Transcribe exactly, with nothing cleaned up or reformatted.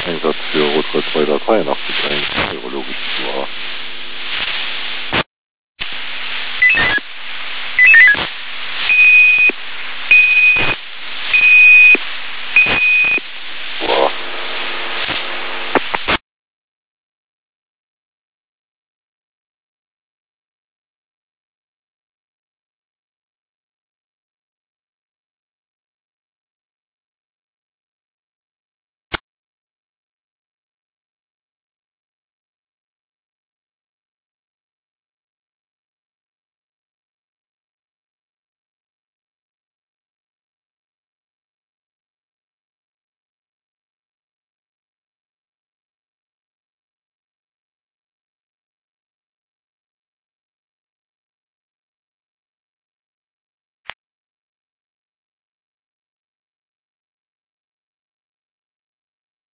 Einsatz für Rot-Kreuz zwei drei drei achtzig eins, neurologisches U A.